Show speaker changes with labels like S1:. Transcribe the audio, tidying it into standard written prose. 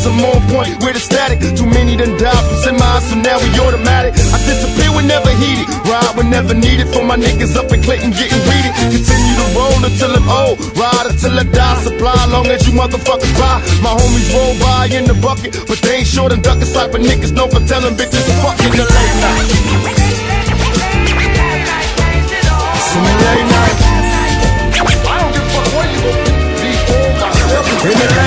S1: cause I'm on point with the static. Too many done died from semis, so now we automatic. I disappear whenever heated, ride whenever needed. For my niggas up in Clinton getting greedy. Continue to roll until I'm old, ride until I die. Supply long as you motherfuckers buy. My homies roll by in the bucket, but they ain't short and ducking. Type of niggas known for telling bitches fuck in the late night. It's in the late night. I don't give a fuck what you gonna do. In the